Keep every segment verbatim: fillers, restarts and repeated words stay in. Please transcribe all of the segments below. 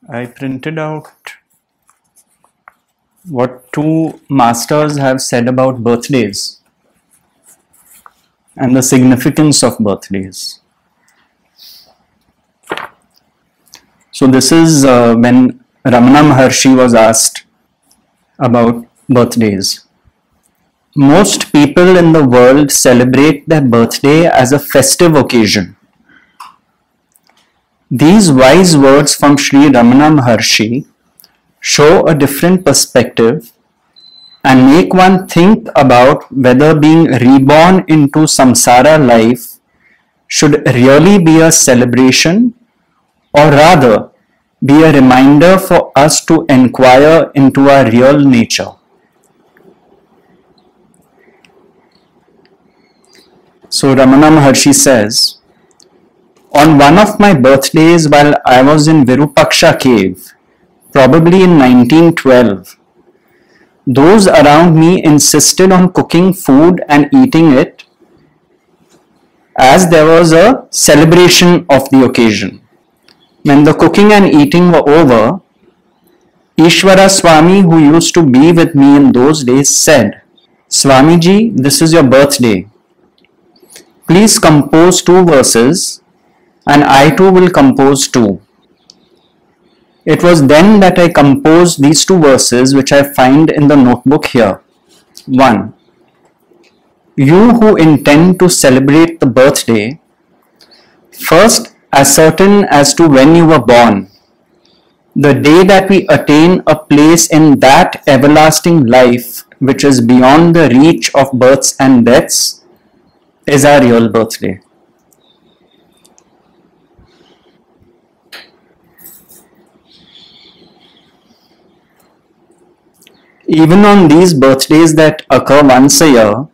I printed out what two masters have said about birthdays and the significance of birthdays. So this is uh, when Ramana Maharshi was asked about birthdays. Most people in the world celebrate their birthday as a festive occasion. These wise words from Sri Ramana Maharshi show a different perspective and make one think about whether being reborn into samsara life should really be a celebration or rather be a reminder for us to inquire into our real nature. So Ramana Maharshi says, on one of my birthdays while I was in Virupaksha cave, probably in nineteen twelve, those around me insisted on cooking food and eating it as there was a celebration of the occasion. When the cooking and eating were over, Ishwara Swami, who used to be with me in those days, said, Swamiji, this is your birthday. Please compose two verses and I too will compose two. It was then that I composed these two verses which I find in the notebook here. one. You who intend to celebrate the birthday, first ascertain as to when you were born. The day that we attain a place in that everlasting life which is beyond the reach of births and deaths is our real birthday. Even on these birthdays that occur once a year,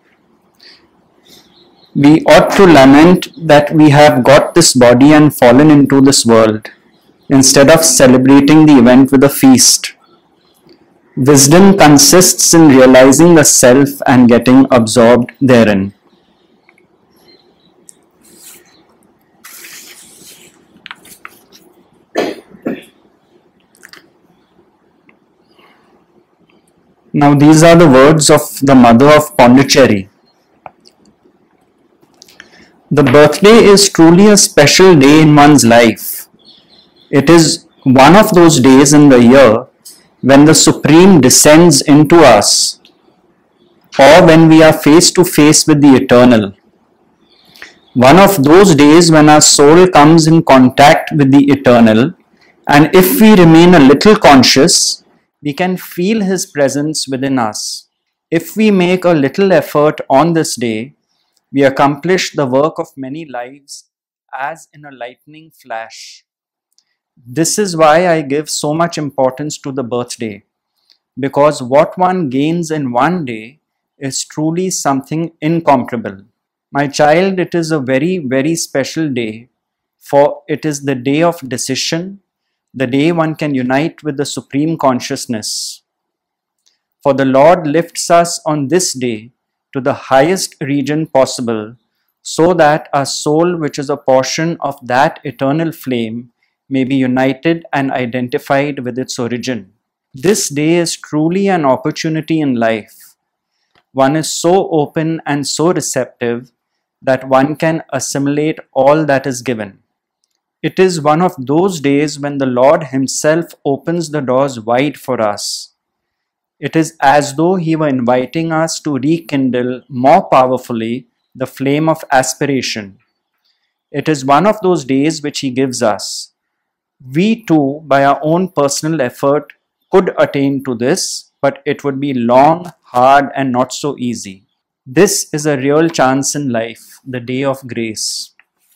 we ought to lament that we have got this body and fallen into this world, instead of celebrating the event with a feast. Wisdom consists in realizing the self and getting absorbed therein. Now these are the words of the mother of Pondicherry. The birthday is truly a special day in one's life. It is one of those days in the year when the Supreme descends into us, or when we are face to face with the Eternal. One of those days when our soul comes in contact with the Eternal, and if we remain a little conscious, we can feel His presence within us. If we make a little effort on this day, we accomplish the work of many lives as in a lightning flash. This is why I give so much importance to the birthday, because what one gains in one day is truly something incomparable. My child, it is a very, very special day, for it is the day of decision, the day one can unite with the Supreme Consciousness. For the Lord lifts us on this day to the highest region possible, so that our soul, which is a portion of that eternal flame, may be united and identified with its origin. This day is truly an opportunity in life. One is so open and so receptive that one can assimilate all that is given. It is one of those days when the Lord Himself opens the doors wide for us. It is as though He were inviting us to rekindle more powerfully the flame of aspiration. It is one of those days which He gives us. We too, by our own personal effort, could attain to this, but it would be long, hard, and not so easy. This is a real chance in life, the day of grace.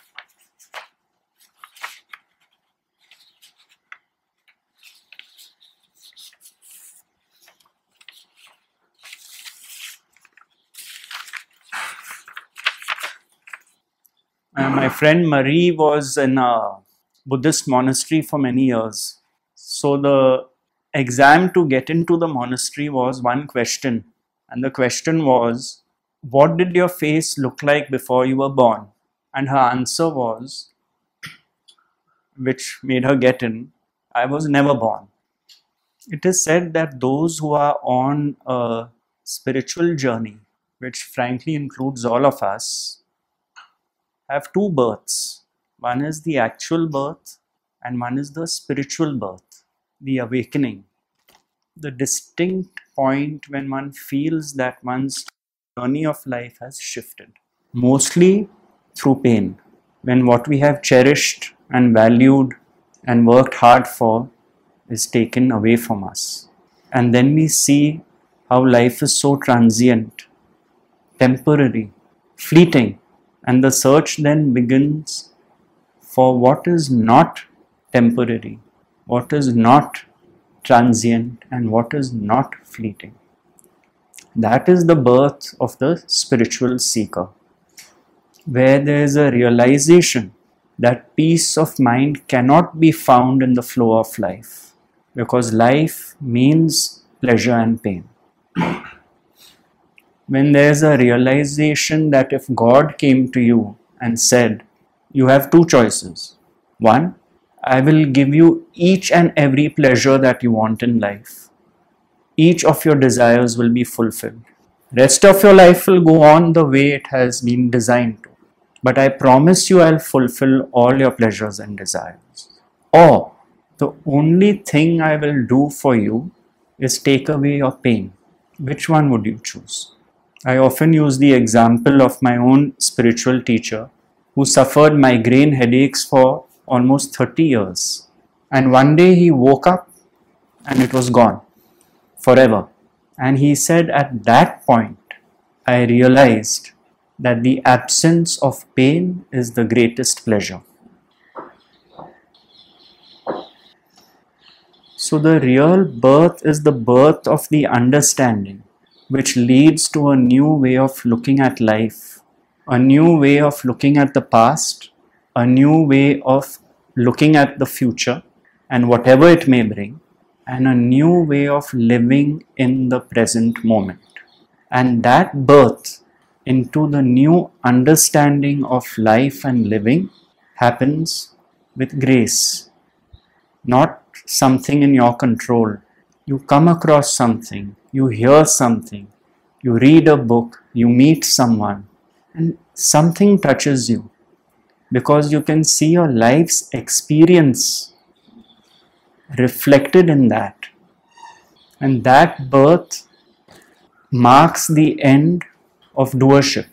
Uh, my friend Marie was in a Buddhist monastery for many years. So the exam to get into the monastery was one question. And the question was, what did your face look like before you were born? And her answer was, which made her get in, I was never born. It is said that those who are on a spiritual journey, which frankly includes all of us, have two births. One is the actual birth and one is the spiritual birth, the awakening, the distinct point when one feels that one's journey of life has shifted, mostly through pain, when what we have cherished and valued and worked hard for is taken away from us. And then we see how life is so transient, temporary, fleeting, and the search then begins for what is not temporary, what is not transient, and what is not fleeting. That is the birth of the spiritual seeker, where there is a realization that peace of mind cannot be found in the flow of life, because life means pleasure and pain. When there is a realization that if God came to you and said, you have two choices. One, I will give you each and every pleasure that you want in life. Each of your desires will be fulfilled. Rest of your life will go on the way it has been designed to. But I promise you I'll fulfill all your pleasures and desires. Or the only thing I will do for you is take away your pain. Which one would you choose? I often use the example of my own spiritual teacher who suffered migraine headaches for almost thirty years. And one day he woke up and it was gone forever. And he said, at that point, I realized that the absence of pain is the greatest pleasure. So the real birth is the birth of the understanding, which leads to a new way of looking at life, a new way of looking at the past, a new way of looking at the future and whatever it may bring, and a new way of living in the present moment. And that birth into the new understanding of life and living happens with grace, not something in your control. You come across something, you hear something, you read a book, you meet someone, and something touches you because you can see your life's experience reflected in that. And that birth marks the end of doership,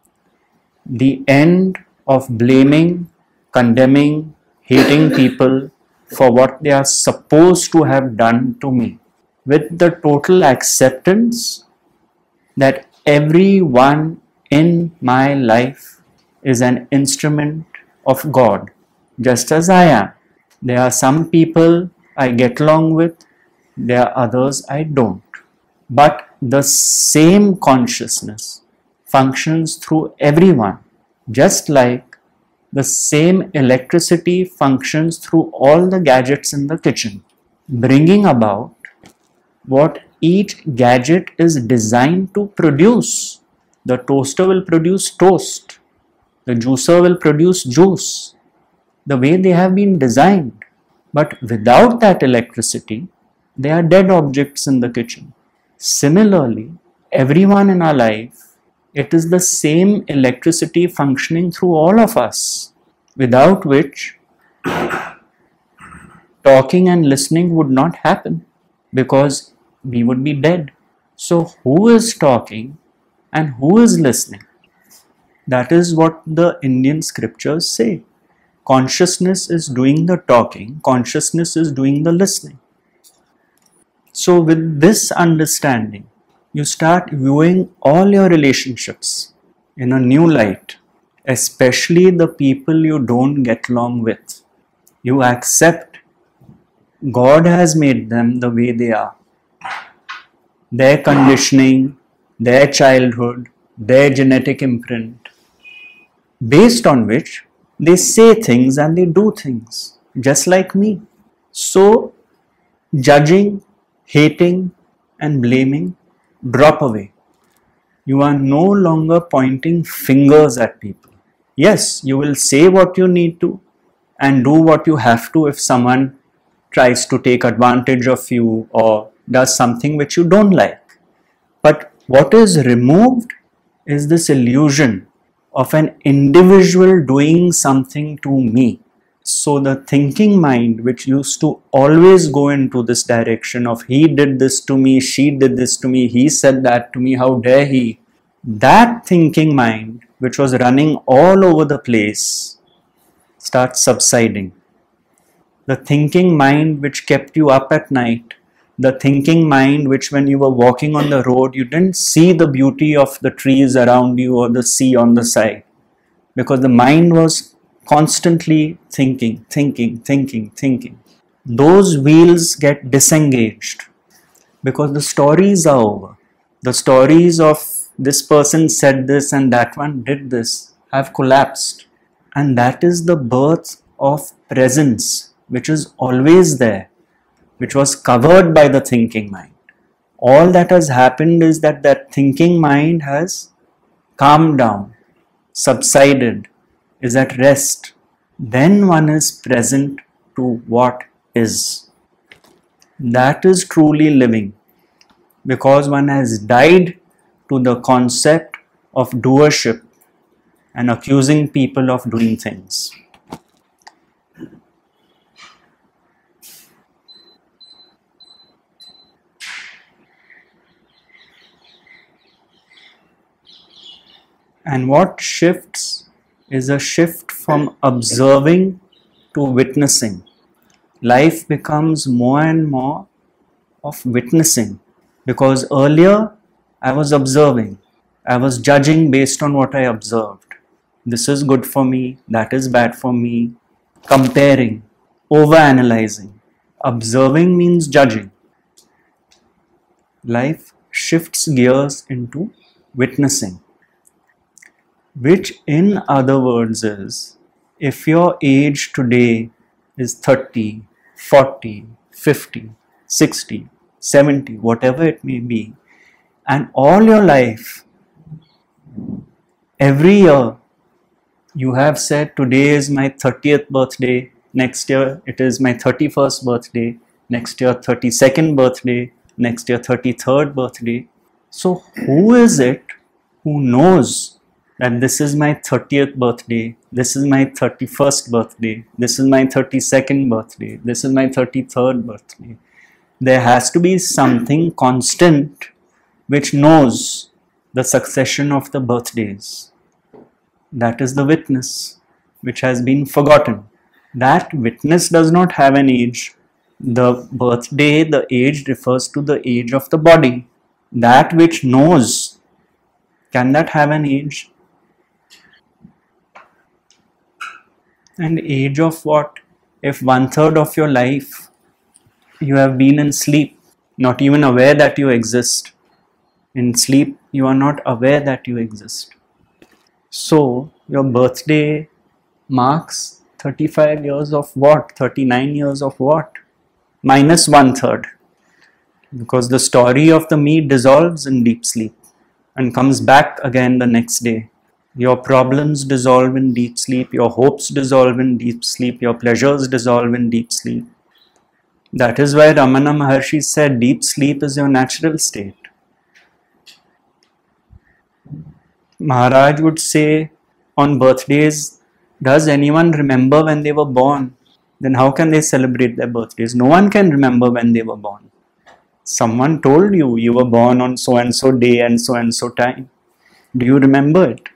the end of blaming, condemning, hating people for what they are supposed to have done to me, with the total acceptance that everyone in my life is an instrument of God, just as I am. There are some people I get along with, there are others I don't. But the same consciousness functions through everyone, just like the same electricity functions through all the gadgets in the kitchen, bringing about what each gadget is designed to produce. The toaster will produce toast, the juicer will produce juice, the way they have been designed. But without that electricity, they are dead objects in the kitchen. Similarly, everyone in our life, it is the same electricity functioning through all of us, without which talking and listening would not happen, because we would be dead. So who is talking and who is listening? That is what the Indian scriptures say. Consciousness is doing the talking, consciousness is doing the listening. So with this understanding, you start viewing all your relationships in a new light, especially the people you don't get along with. You accept God has made them the way they are. Their conditioning, their childhood, their genetic imprint, based on which they say things and they do things, just like me. So, judging, hating, and blaming drop away. You are no longer pointing fingers at people. Yes, you will say what you need to and do what you have to if someone tries to take advantage of you or does something which you don't like. But what is removed is this illusion of an individual doing something to me. So the thinking mind, which used to always go into this direction of he did this to me, she did this to me, he said that to me, how dare he, that thinking mind, which was running all over the place, starts subsiding. The thinking mind which kept you up at night, the thinking mind which when you were walking on the road, you didn't see the beauty of the trees around you or the sea on the side, because the mind was constantly thinking, thinking, thinking, thinking. Those wheels get disengaged because the stories are over. The stories of this person said this and that one did this have collapsed. And that is the birth of presence, which is always there, which was covered by the thinking mind. All that has happened is that that thinking mind has calmed down, subsided, is at rest. Then one is present to what is. That is truly living, because one has died to the concept of doership and accusing people of doing things. And what shifts is a shift from observing to witnessing. Life becomes more and more of witnessing, because earlier I was observing, I was judging based on what I observed. This is good for me, that is bad for me, comparing, over-analyzing. Observing means judging. Life shifts gears into witnessing, which in other words is, if your age today is thirty, forty, fifty, sixty, seventy, whatever it may be, and all your life, every year, you have said today is my thirtieth birthday, next year it is my thirty-first birthday, next year thirty-second birthday, next year thirty-third birthday. So who is it who knows that this is my thirtieth birthday, this is my thirty-first birthday, this is my thirty-second birthday, this is my thirty-third birthday? There has to be something constant which knows the succession of the birthdays. That is the witness, which has been forgotten. That witness does not have an age. The birthday, the age refers to the age of the body. That which knows, can that have an age? An age of what? If one third of your life you have been in sleep, not even aware that you exist. In sleep, you are not aware that you exist. So, your birthday marks thirty-five years of what? thirty-nine years of what? Minus one third. Because the story of the me dissolves in deep sleep and comes back again the next day. Your problems dissolve in deep sleep, your hopes dissolve in deep sleep, your pleasures dissolve in deep sleep. That is why Ramana Maharshi said deep sleep is your natural state. Maharaj would say on birthdays, does anyone remember when they were born? Then how can they celebrate their birthdays? No one can remember when they were born. Someone told you you were born on so and so day and so and so time. Do you remember it?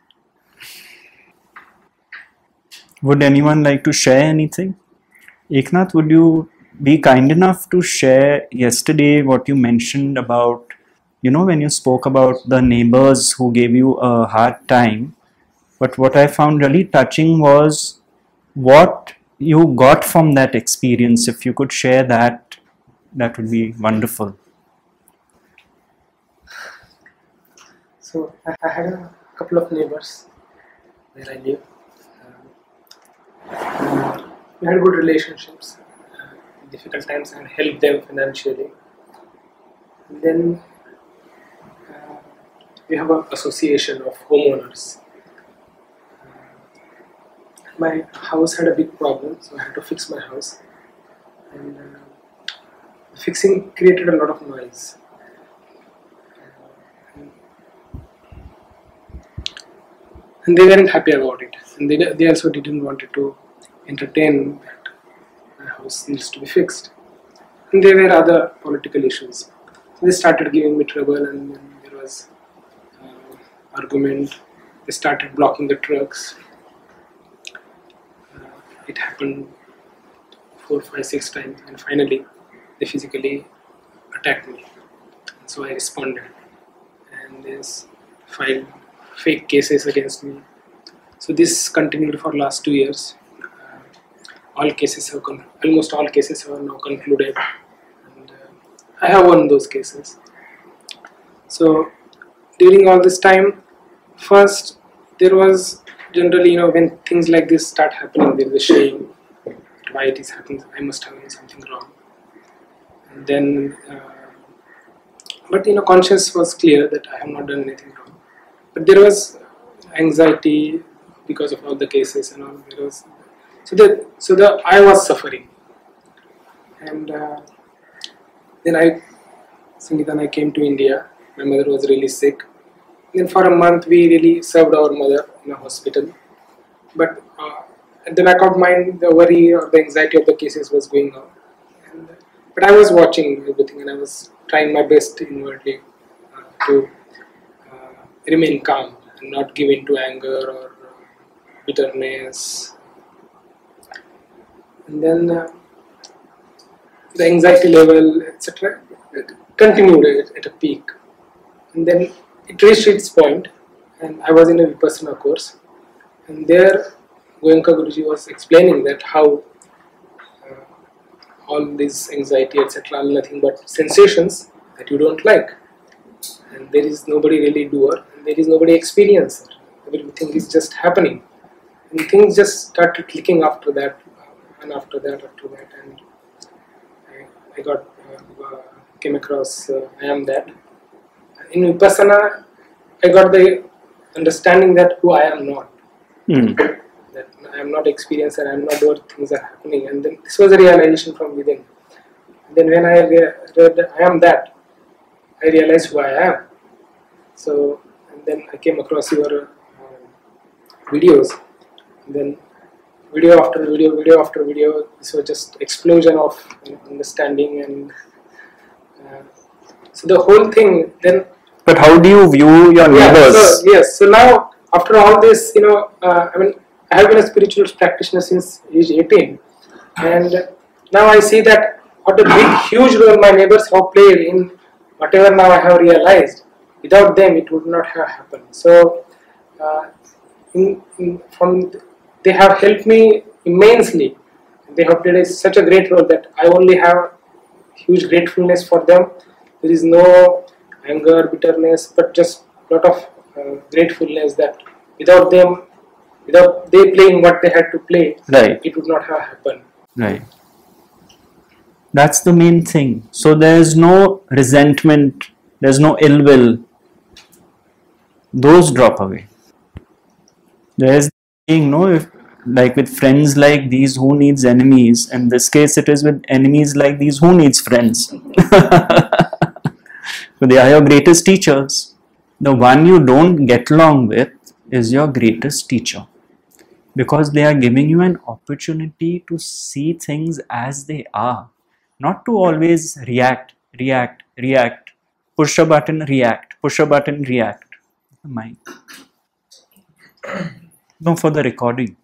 Would anyone like to share anything? Eknath, would you be kind enough to share yesterday what you mentioned about, you know, when you spoke about the neighbors who gave you a hard time? But what I found really touching was what you got from that experience. If you could share that, that would be wonderful. So I had a couple of neighbors where I live. Um, we had good relationships. In difficult times, I helped them financially. And then uh, we have an association of homeowners. Uh, my house had a big problem, so I had to fix my house. and uh, fixing created a lot of noise. And they weren't happy about it, and they, they also didn't want to entertain that my house needs to be fixed. And there were other political issues. So they started giving me trouble, and then there was uh, argument. They started blocking the trucks. Uh, it happened four, five, six times, and finally they physically attacked me. And so I responded, and they filed fake cases against me. So this continued for last two years. Uh, all cases have con- almost all cases have now concluded, and uh, I have won those cases. So during all this time, first there was generally, you know, when things like this start happening, there is a shame why it is happening. I must have done something wrong. And then, uh, but you know, conscience was clear that I have not done anything wrong. But there was anxiety because of all the cases and all. There was so the so the I was suffering, and uh, then I, Sangeeta and I came to India. My mother was really sick. Then for a month we really served our mother in a hospital. But uh, at the back of mind, the worry or the anxiety of the cases was going on. And, uh, but I was watching everything, and I was trying my best inwardly uh, to remain calm and not give in to anger or bitterness. And then uh, the anxiety level, et cetera, continued at, at a peak. And then it reached its point, and I was in a Vipassana course. And there, Goenka Guruji was explaining that how uh, all this anxiety, et cetera, are nothing but sensations that you don't like. And there is nobody really doer, and there is nobody experiencer. Everything is just happening, and things just started clicking after that, uh, and after that, after that, and I, I got uh, uh, came across uh, I am that. In Vipassana, I got the understanding that who I am not, Mm. that I am not experiencer, I am not doer. Things are happening, and then this was a realization from within. Then when I re- read I am that, I realized who I am. So, and then I came across your uh, videos. And then video after video, video after video. This was just explosion of you know, understanding, and uh, so the whole thing. Then, But how do you view your yeah. neighbors? So yes. So now after all this, you know, uh, I mean, I have been a spiritual practitioner since age eighteen, and now I see that what a big, huge role my neighbors have played in whatever now I have realized. Without them, it would not have happened. So, uh, in, in, from they have helped me immensely. They have played a, such a great role that I only have huge gratefulness for them. There is no anger, bitterness, but just a lot of uh, gratefulness that without them, without they playing what they had to play, Right. it would not have happened. Right. That's the main thing. So there's no resentment, there's no ill will. Those drop away. There's being no, if, like with friends like these, who needs enemies? In this case, it is with enemies like these, who needs friends? So they are your greatest teachers. The one you don't get along with is your greatest teacher, because they are giving you an opportunity to see things as they are, not to always react, react, react, push a button, react, push a button, react. Mind. No, for the recording.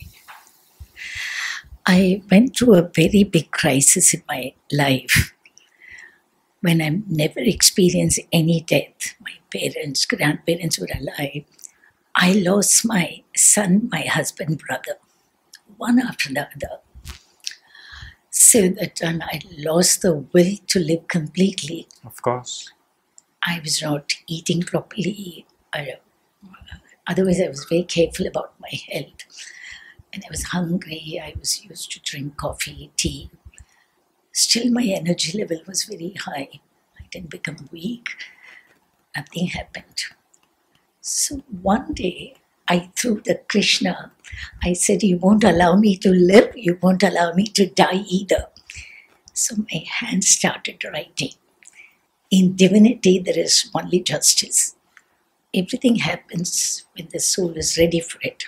I went through a very big crisis in my life when I never experienced any death. My parents, grandparents were alive. I lost my son, my husband, brother, one after the other. So that when I lost the will to live completely. Of course. I was not eating properly. I, otherwise, I was very careful about my health. And I was hungry. I was used to drink coffee, tea. Still, my energy level was very high. I didn't become weak. Nothing happened. So one day, I threw the Krishna. I said, you won't allow me to live. You won't allow me to die either. So my hand started writing. In divinity, there is only justice. Everything happens when the soul is ready for it.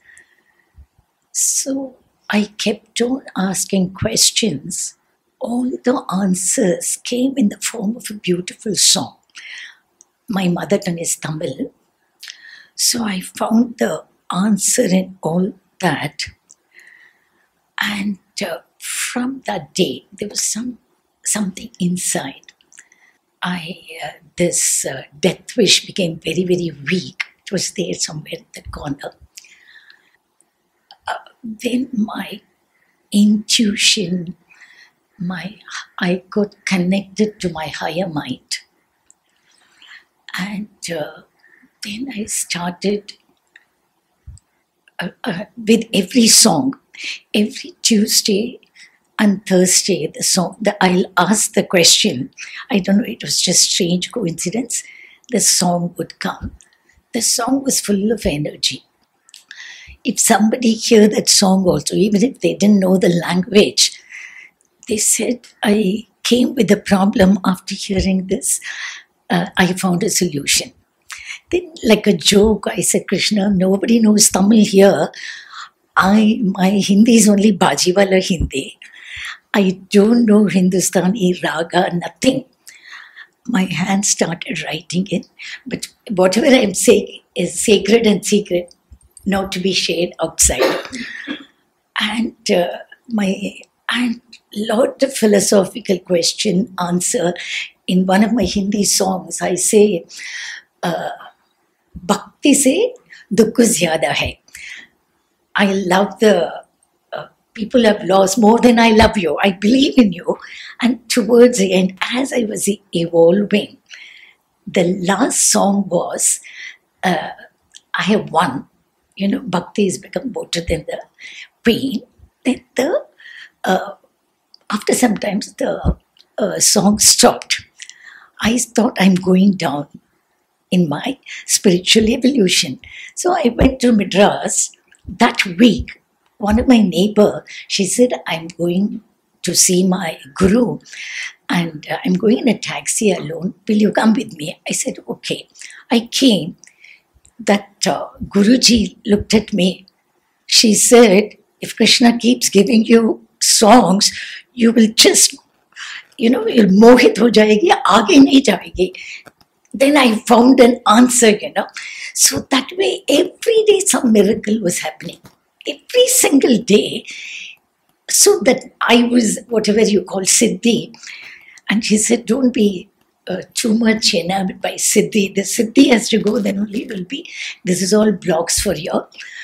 So I kept on asking questions. All the answers came in the form of a beautiful song. My mother tongue is Tamil. So I found the answer in all that. And uh, from that day, there was some something inside. I uh, this uh, death wish became very, very weak. It was there somewhere in the corner. Uh, then my intuition, my I got connected to my higher mind. And uh, then I started uh, uh, with every song, every Tuesday and Thursday, the song, the, I'll ask the question. I don't know, it was just strange coincidence. The song would come. The song was full of energy. If somebody heard that song also, even if they didn't know the language, they said, I came with a problem after hearing this. Uh, I found a solution. Then, like a joke, I said, Krishna, nobody knows Tamil here. I my Hindi is only Bajiwala Hindi. I don't know Hindustani, raga, nothing. My hand started writing it. But whatever I'm saying is sacred and secret, not to be shared outside. And uh, my and lot of philosophical question answer. In one of my Hindi songs, I say, uh, Bhakti se dukh zyada hai. I love the uh, people have lost more than I love you. I believe in you. And towards the end, as I was evolving, the last song was, uh, I have won. You know, Bhakti has become better than the pain. Then the, uh, after some time, the uh, song stopped. I thought I'm going down in my spiritual evolution. So I went to Madras. That week, one of my neighbor, she said, I'm going to see my guru and uh, I'm going in a taxi alone. Will you come with me? I said, okay. I came. That uh, Guruji looked at me. She said, if Krishna keeps giving you songs, you will just, you know, you'll mohit ho jayegi, aage nahi jayegi. Then I found an answer, you know. So that way, every day some miracle was happening. Every single day. So that I was, whatever you call Siddhi. And she said, don't be uh, too much enamored by Siddhi. The Siddhi has to go, then only will be, this is all blocks for you.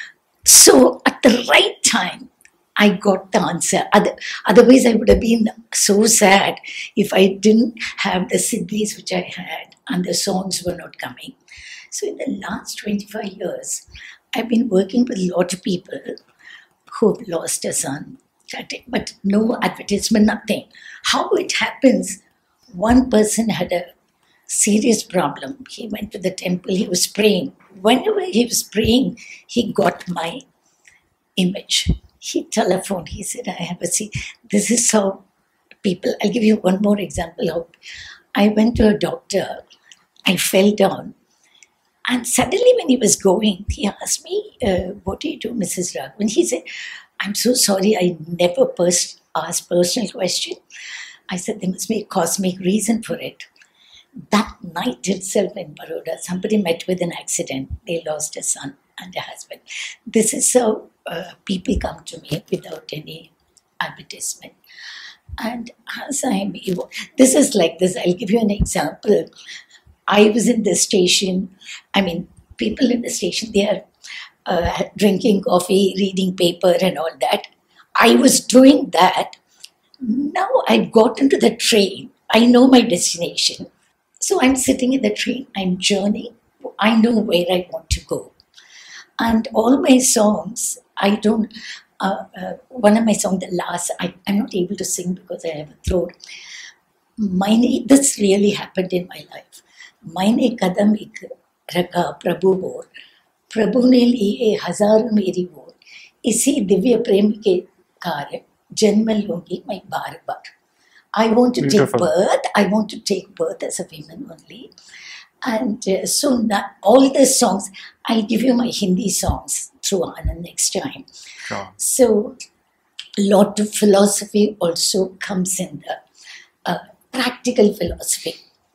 So at the right time, I got the answer. Other, otherwise, I would have been so sad if I didn't have the Siddhis which I had and the songs were not coming. So in the last twenty-five years, I've been working with a lot of people who've lost a son, but no advertisement, nothing. How it happens, one person had a serious problem. He went to the temple, he was praying. Whenever he was praying, he got my image. He telephoned, he said, I have a seat. This is how people, I'll give you one more example. I went to a doctor, I fell down. And suddenly when he was going, he asked me, uh, what do you do, Missus Raghavan? He said, I'm so sorry, I never pers- asked personal question. I said, there must be a cosmic reason for it. That night itself in Baroda, somebody met with an accident. They lost a son and a husband. This is how uh, people come to me without any advertisement. And as I'm, this is like this, I'll give you an example. I was in the station, I mean, people in the station, they are uh, drinking coffee, reading paper and all that. I was doing that. Now I've got into the train. I know my destination. So I'm sitting in the train, I'm journeying. I know where I want to go. And all my songs, I don't, uh, uh, one of my songs, the last, I, I'm not able to sing because I have a throat. Mine, this really happened in my life. Maine kadam ek raka Prabhu vor, Prabhu ne liye hazar meri vor, isi divya prem ke karya janma lungi मैं बार बार. I want to Beautiful. take birth. I want to take birth as a woman only. And uh, so now, all the songs, I'll give you my Hindi songs through Anand next time. Sure. So a lot of philosophy also comes in the uh, practical philosophy.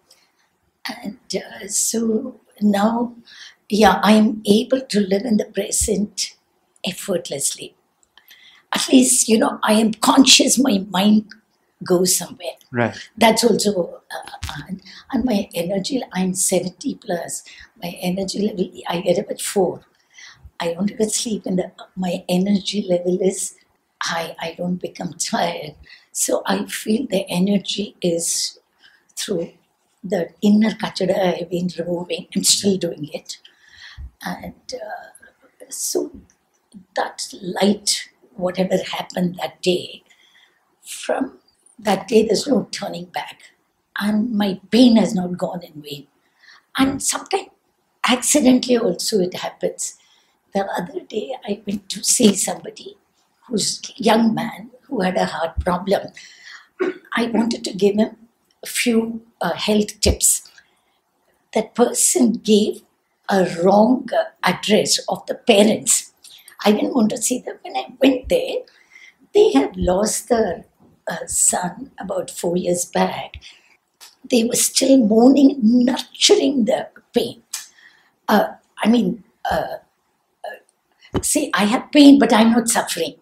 And uh, so now, yeah, I'm able to live in the present effortlessly. At least, you know, I am conscious my mind goes somewhere. Right. That's also, uh, and, and my energy, I'm seventy plus. My energy level, I get up at four. I don't even sleep, and the, my energy level is high. I don't become tired. So I feel the energy is through the inner kachada I've been removing. I'm still doing it. And uh, so that light, whatever happened that day, from that day there's no turning back. And my pain has not gone in vain. And sometimes accidentally also it happens. The other day I went to see somebody who's a young man who had a heart problem. I wanted to give him a few uh, health tips. That person gave a wrong uh, address of the parents. I didn't want to see them. When I went there, they had lost their uh, son about four years back. They were still mourning, nurturing the pain. Uh, I mean, uh, uh, see, I have pain, but I'm not suffering.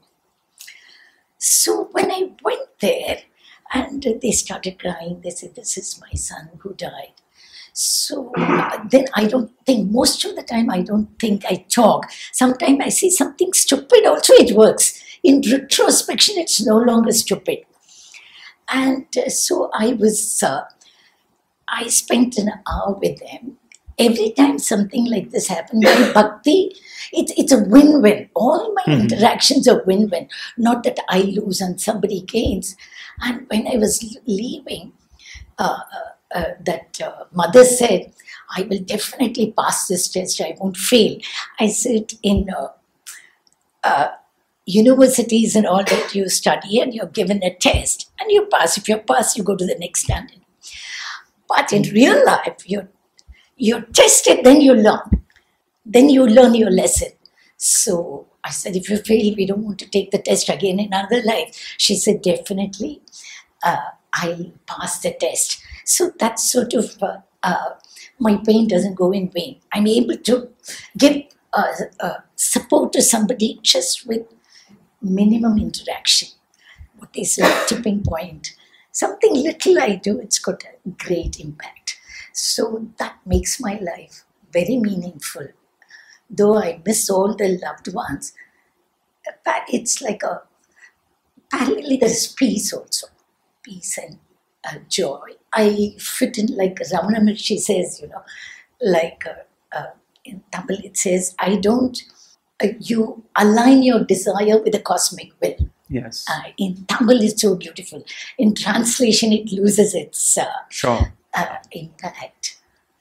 So when I went there, and they started crying, they said, this is my son who died. So uh, then I don't think, most of the time I don't think I talk. Sometimes I see something stupid, also it works. In retrospection, it's no longer stupid. And uh, so I was, uh, I spent an hour with them. Every time something like this happened, my bhakti, it, it's a win-win. All my Mhm. interactions are win-win. Not that I lose and somebody gains. And when I was leaving, uh, uh, uh, that uh, mother said, I will definitely pass this test, I won't fail. I said, in uh, uh, universities and all that, you study and you're given a test and you pass. If you pass, you go to the next standard. But in real life, you're, you're tested, then you learn. Then you learn your lesson. So I said, if you fail, we don't want to take the test again in another life. She said, definitely, uh, I'll pass the test. So that's sort of, uh, uh, my pain doesn't go in vain. I'm able to give uh, uh, support to somebody just with minimum interaction. What is a tipping point? Something little I do, it's got a great impact. So that makes my life very meaningful. Though I miss all the loved ones, but it's like a, parallelly there is peace also. Peace and uh, joy. I fit in, like Ramana Maharshi says, you know, like uh, uh, in Tamil it says, I don't, uh, you align your desire with the cosmic will. Yes. Uh, in Tamil it's so beautiful. In translation it loses its uh, Sure. uh, impact.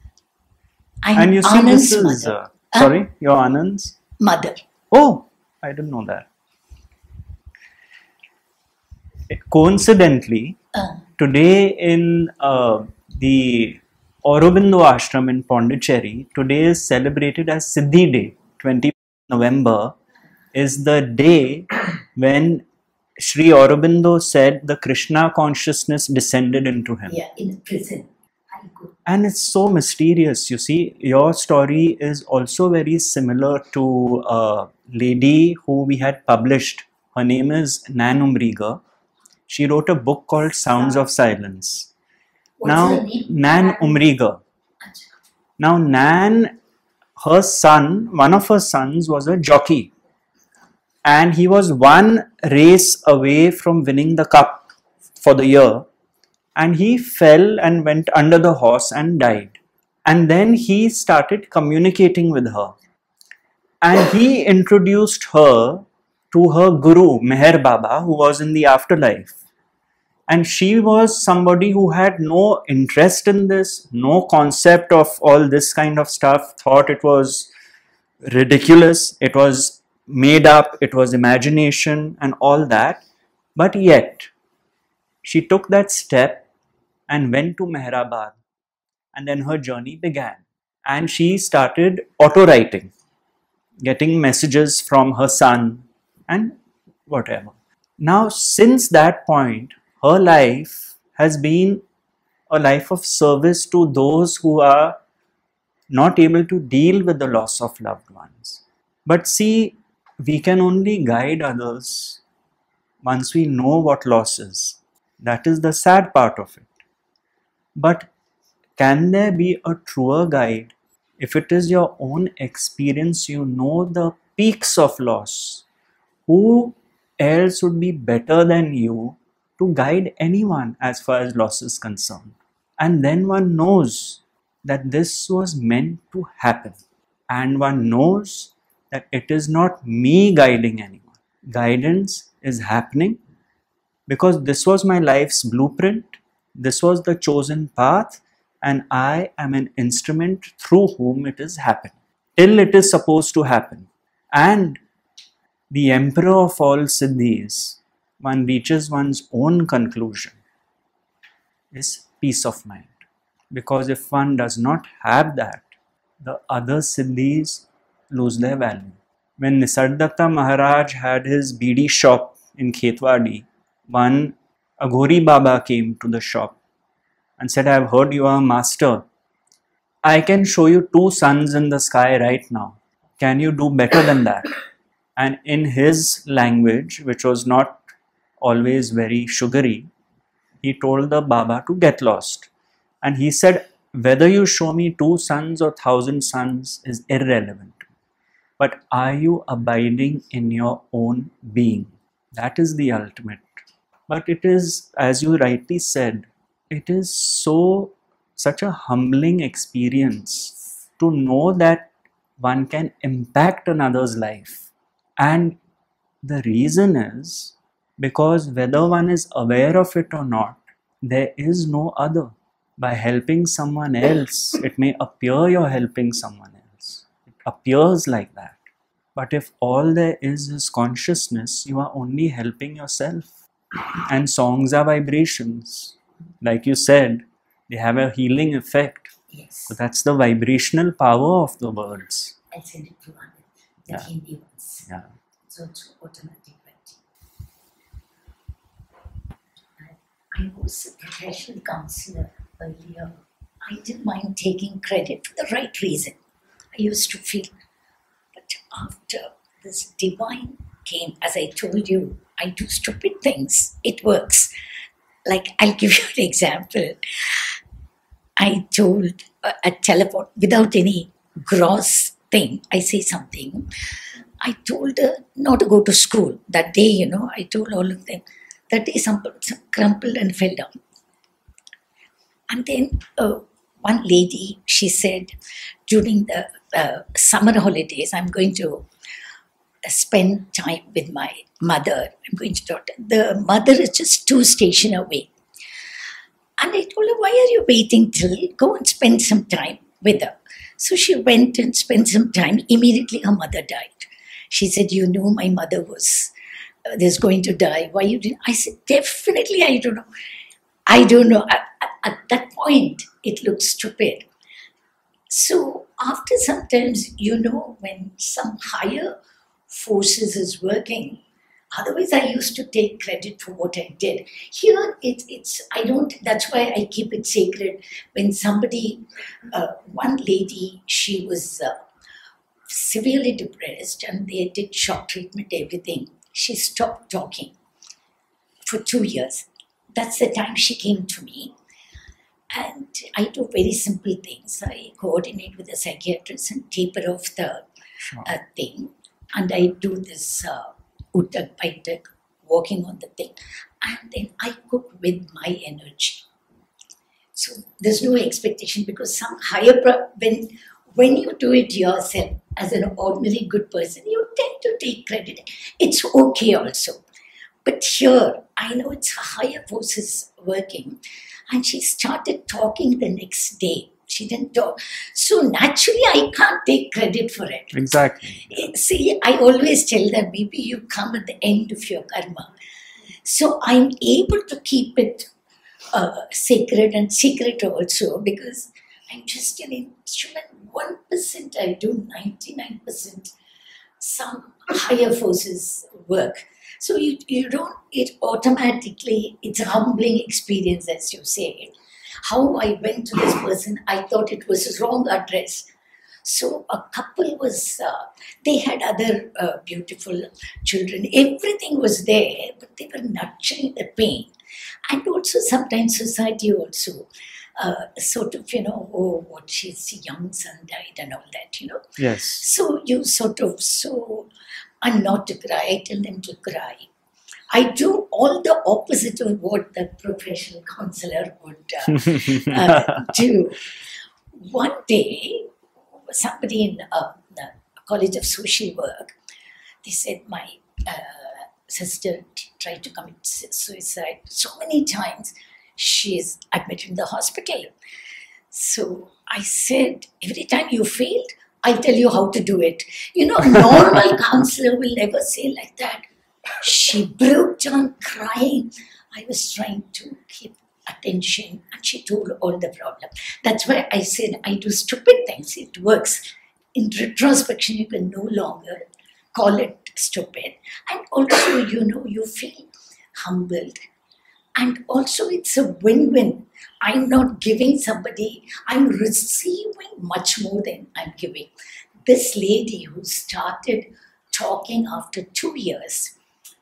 I'm And you see, Anand's this is, mother. uh, sorry, your Anand's? Mother. Oh, I didn't know that. Coincidentally, Uh, today in uh, the Aurobindo Ashram in Pondicherry, today is celebrated as Siddhi Day. twentieth November is the day when Sri Aurobindo said the Krishna consciousness descended into him. yeah, in prison. I go. And it's so mysterious. You see, your story is also very similar to a lady who we had published. Her name is Nan Umriga. She wrote a book called Sounds of Silence. What's Now, her name? Nan Umriga. Now, Nan, her son, one of her sons was a jockey. And he was one race away from winning the cup for the year. And he fell and went under the horse and died. And then he started communicating with her. And he introduced her to her guru, Meher Baba, who was in the afterlife. And she was somebody who had no interest in this, no concept of all this kind of stuff, thought it was ridiculous, it was made up, it was imagination and all that. But yet, She took that step and went to Mehrabad, and then her journey began. And she started auto writing, getting messages from her son and whatever. Now, since that point, her life has been a life of service to those who are not able to deal with the loss of loved ones. But see, we can only guide others once we know what loss is. That is the sad part of it. But can there be a truer guide if it is your own experience? You know the peaks of loss. Who else would be better than you to guide anyone as far as loss is concerned? And then one knows that this was meant to happen. And one knows that it is not me guiding anyone. Guidance is happening because this was my life's blueprint. This was the chosen path, and I am an instrument through whom it is happening, till it is supposed to happen. And the emperor of all siddhis, one reaches one's own conclusion, is peace of mind. Because if one does not have that, the other siddhis lose their value. When Nisargadatta Maharaj had his beedi shop in Khetwadi, one Aghori Baba came to the shop and said, I have heard you are a master. I can show you two suns in the sky right now. Can you do better than that? And in his language, which was not always very sugary, he told the Baba to get lost. And he said, whether you show me two suns or thousand suns is irrelevant. But are you abiding in your own being? That is the ultimate. But it is, as you rightly said, it is so, such a humbling experience to know that one can impact another's life. And the reason is because whether one is aware of it or not, there is no other. By helping someone else, it may appear you're helping someone else. It appears like that. But if all there is is consciousness, you are only helping yourself. And songs are vibrations. Like you said, they have a healing effect. Yes. So that's the vibrational power of the words. I sent it to Anand, the Yeah. Hindi ones. Yeah. So it's automatic writing. I was a professional counselor earlier. I didn't mind taking credit for the right reason. I used to feel. But after this divine came, as I told you, I do stupid things. It works. Like, I'll give you an example. I told a, a telephone, without any gross thing, I say something. I told her not to go to school. That day, you know, I told all of them. That day, some, some crumpled and fell down. And then uh, one lady, she said, during the uh, summer holidays, I'm going to spend time with my mother. I'm going to daughter. The mother is just two stations away. And I told her, why are you waiting till? Go and spend some time with her. So she went and spent some time. Immediately her mother died. She said, you knew my mother was uh, was going to die. Why you didn't? I said, definitely I don't know. I don't know. At, at, at that point, it looked stupid. So after sometimes, you know, when some higher forces is working, otherwise I used to take credit for what I did. Here, it, it's, I don't, that's why I keep it sacred. When somebody, uh, one lady, she was uh, severely depressed and they did shock treatment, everything. She stopped talking for two years. That's the time she came to me. And I do very simple things. I coordinate with the psychiatrist and taper off the Sure. uh, thing. And I do this uh, uttak, baitak, walking on the thing. And then I cook with my energy. So there's no expectation because some higher, pro- when, when you do it yourself as an ordinary good person, you tend to take credit. It's okay also. But here, I know it's higher forces working. And she started talking the next day. She didn't talk. So naturally, I can't take credit for it. Exactly. See, I always tell them, maybe you come at the end of your karma. So I'm able to keep it uh, sacred and secret also, because I'm just an instrument. one percent I do, ninety-nine percent some higher forces work. So you, you don't, it automatically, it's a humbling experience, as you say. How I went to this person, I thought it was a wrong address. So a couple was, uh, they had other uh, beautiful children. Everything was there, but they were nurturing the pain. And also sometimes society also uh, sort of, you know, oh, what, his young son died and all that, you know. Yes. So you sort of, so, and not to cry, I tell them to cry. I do all the opposite of what the professional counselor would uh, uh, do. One day, somebody in uh, the College of Social Work, they said, my uh, sister tried to commit suicide so many times, she's admitted in the hospital. So I said, every time you failed, I'll tell you how to do it. You know, a normal counselor will never say like that. She broke down crying. I was trying to keep attention and she told all the problem. That's why I said I do stupid things. It works. In retrospection, you can no longer call it stupid. And also, you know, you feel humbled. And also it's a win-win. I'm not giving somebody, I'm receiving much more than I'm giving. This lady who started talking after two years,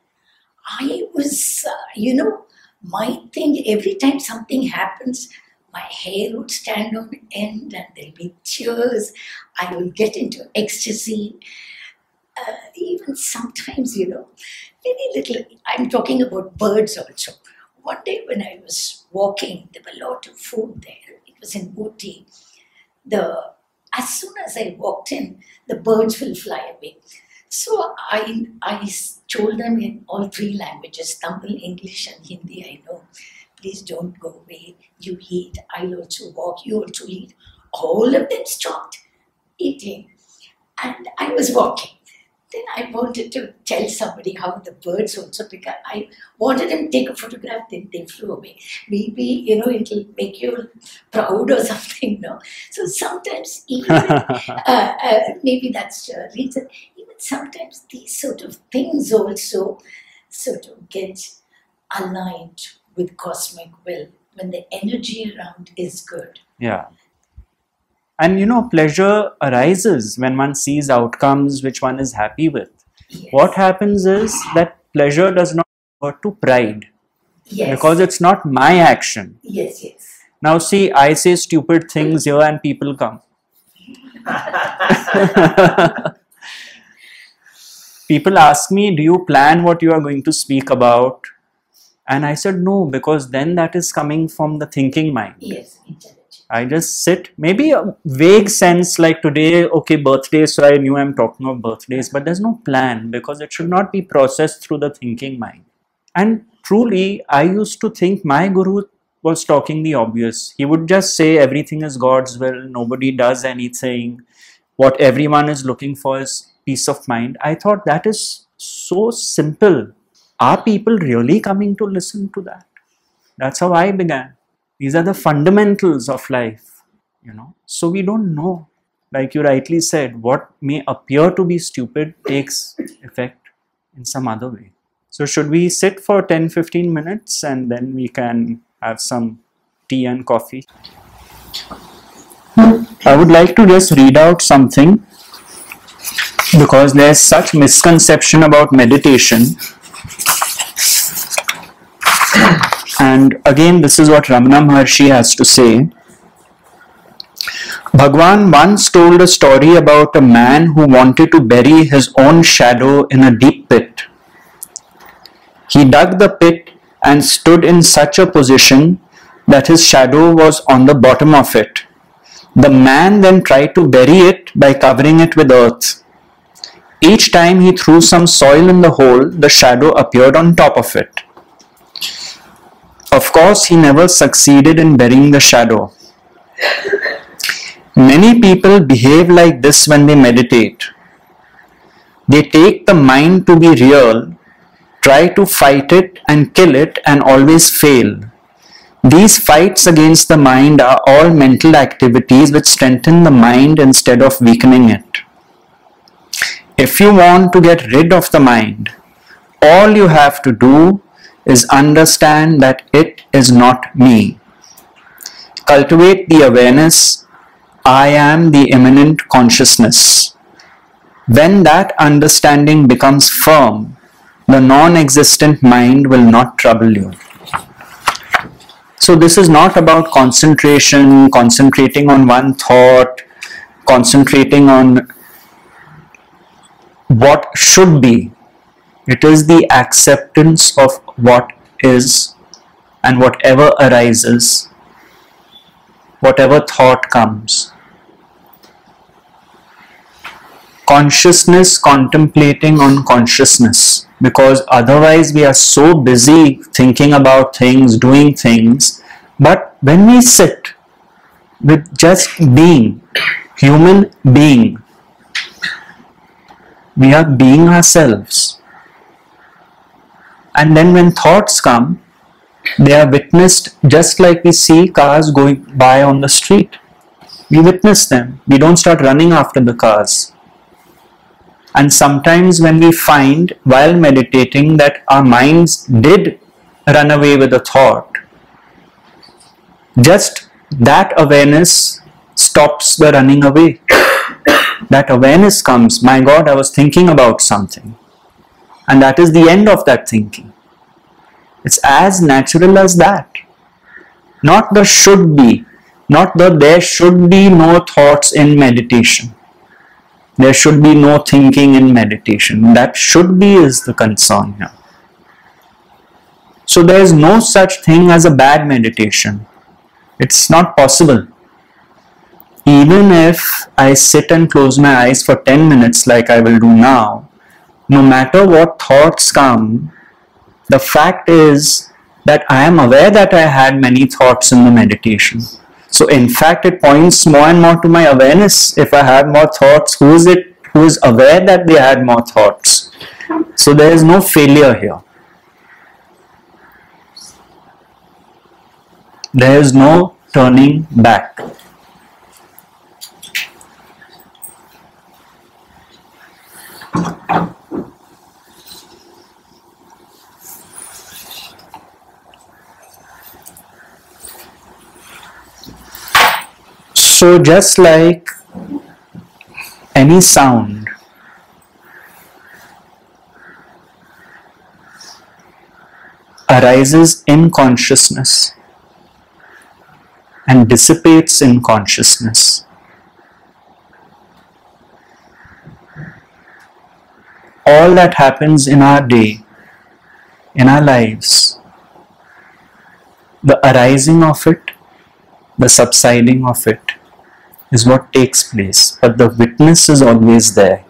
I was, uh, you know, my thing, every time something happens, my hair would stand on end and there'll be tears. I will get into ecstasy. Uh, even sometimes, you know, very little, I'm talking about birds also. One day when I was walking, there were a lot of food there. It was in Ooty. The, as soon as I walked in, the birds will fly away. So I, I told them in all three languages, Tamil, English and Hindi, I know, please don't go away. You eat, I'll also walk, you also eat. All of them stopped eating and I was walking. Then I wanted to tell somebody how the birds also pick up. I wanted them to take a photograph, then they flew away. Maybe, you know, it'll make you proud or something, no? So sometimes even, uh, uh, maybe that's the reason, even sometimes these sort of things also sort of get aligned with cosmic will when the energy around is good. Yeah. And you know, pleasure arises when one sees outcomes which one is happy with. Yes. What happens is that pleasure does not convert to pride. Yes. Because it's not my action. Yes, yes. Now see, I say stupid things here and people come. People ask me, do you plan what you are going to speak about? And I said, no, because then that is coming from the thinking mind. Yes, intelligent. I just sit, maybe a vague sense like today, okay, birthday, so I knew I'm talking of birthdays, but there's no plan because it should not be processed through the thinking mind. And truly, I used to think my guru was talking the obvious. He would just say everything is God's will, nobody does anything. What everyone is looking for is peace of mind. I thought that is so simple. Are people really coming to listen to that? That's how I began. These are the fundamentals of life, you know. So we don't know. Like you rightly said, what may appear to be stupid takes effect in some other way. So should we sit for ten to fifteen minutes and then we can have some tea and coffee? I would like to just read out something because there's such misconception about meditation. And again, this is what Ramana Maharshi has to say. Bhagwan once told a story about a man who wanted to bury his own shadow in a deep pit. He dug the pit and stood in such a position that his shadow was on the bottom of it. The man then tried to bury it by covering it with earth. Each time he threw some soil in the hole, the shadow appeared on top of it. Of course, he never succeeded in burying the shadow. Many people behave like this when they meditate. They take the mind to be real try to fight it and kill it and always fail. These fights against the mind are all mental activities which strengthen the mind instead of weakening it. If you want to get rid of the mind, all you have to do is understand that it is not me. Cultivate the awareness, I am the immanent consciousness. When that understanding becomes firm, the non-existent mind will not trouble you. So this is not about concentration, concentrating on one thought, concentrating on what should be. It is the acceptance of what is, and whatever arises, whatever thought comes. Consciousness contemplating on consciousness, because otherwise we are so busy thinking about things, doing things. But when we sit with just being, human being, we are being ourselves. And then when thoughts come, they are witnessed just like we see cars going by on the street. We witness them. We don't start running after the cars. And sometimes when we find while meditating that our minds did run away with a thought, just that awareness stops the running away. That awareness comes, my God, I was thinking about something. And that is the end of that thinking. It's as natural as that. Not the should be, not the there should be no thoughts in meditation. There should be no thinking in meditation. That should be is the concern here. So there is no such thing as a bad meditation. It's not possible. Even if I sit and close my eyes for ten minutes like I will do now, no matter what thoughts come, the fact is that I am aware that I had many thoughts in the meditation. So in fact, it points more and more to my awareness. If I have more thoughts, who is it who is aware that they had more thoughts? So there is no failure here. There is no turning back. So just like any sound, arises in consciousness and dissipates in consciousness, all that happens in our day, in our lives, the arising of it, the subsiding of it, is what takes place, but the witness is always there.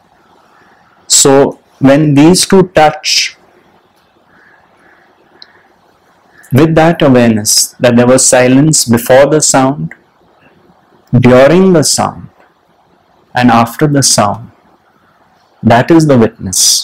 So when these two touch, with that awareness that there was silence before the sound, during the sound, and after the sound, that is the witness.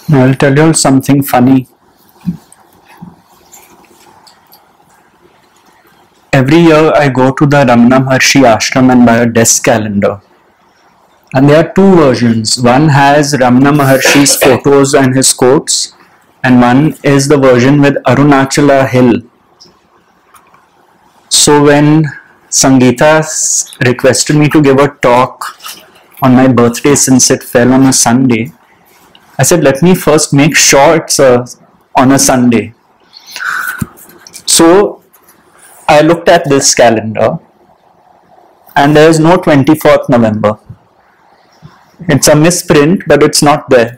I'll tell you something funny. Every year I go to the Ramana Maharshi ashram and buy a desk calendar. And there are two versions. One has Ramana Maharshi's photos and his quotes, and one is the version with Arunachala Hill. So when Sangeeta requested me to give a talk on my birthday, since it fell on a Sunday, I said, let me first make sure it's a, on a Sunday. So I looked at this calendar and there is no twenty-fourth November. It's a misprint, but it's not there.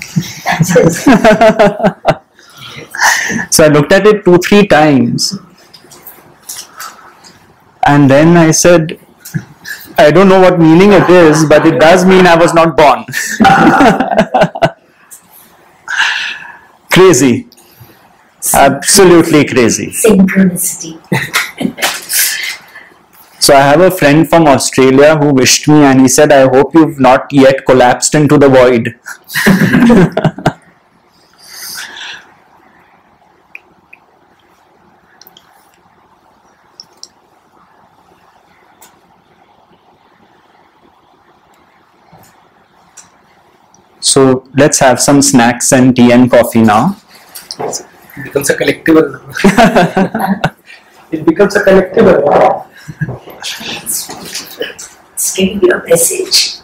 So I looked at it two, three times. And then I said, I don't know what meaning it is, but it does mean I was not born. Crazy. Absolutely crazy. Synchronicity. So I have a friend from Australia who wished me and he said, I hope you've not yet collapsed into the void. So let's have some snacks and tea and coffee now. It becomes a collectible. It becomes a collectible. It's giving you a message.